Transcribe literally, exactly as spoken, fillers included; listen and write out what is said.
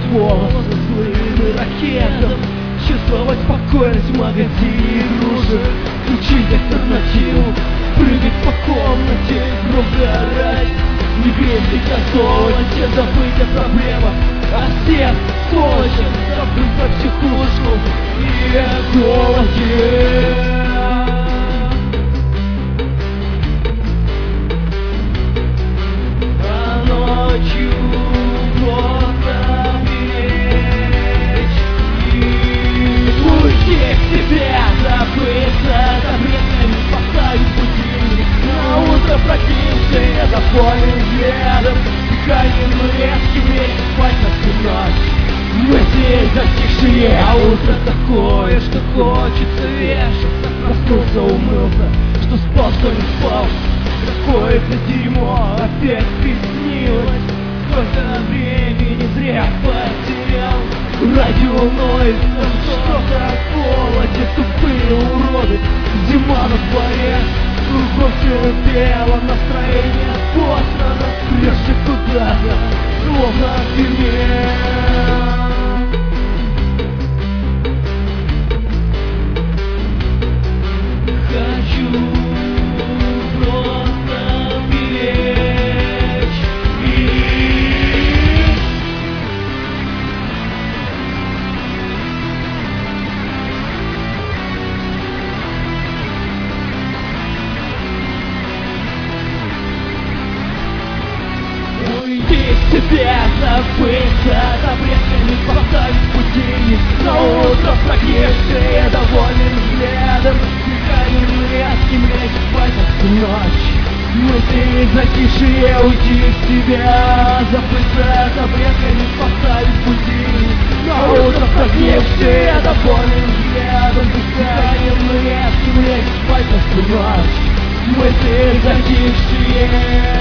волосы злым ракетам, чувствовать спокойность в магазине игрушек, включить альтернативу, прыгать по комнате, громко орать, не греметь газовывать, забыть о проблемах, о всех сволочах, забыть про психушку и о голоде. Запален взглядом, дыханием резким лечь спать на всю ночь. Мы здесь затихшие, а утро такое, что хочется вешаться. Проснулся, умылся, что спал, что не спал. Какое-то дерьмо опять приснилось. Сколько времени зря потерял. Радио нойз, что-то о холоде, тупые уроды. Зима на дворе, кругом все бело, настроение послано, прежде куда-то, словно в тюрьме. Хочу просто беречь их. Уйди в себя, забыться, таблетками поставить будильник. На утро прогнившие довольным взглядом, дыханием резким лечь спать на всю ночь. Мысли затишие, уйди в себя, забыться, таблетками поставить будильник. На утро прогнившие довольным взглядом, дыханием резким лечь спать на всю ночь. Мысли затишие.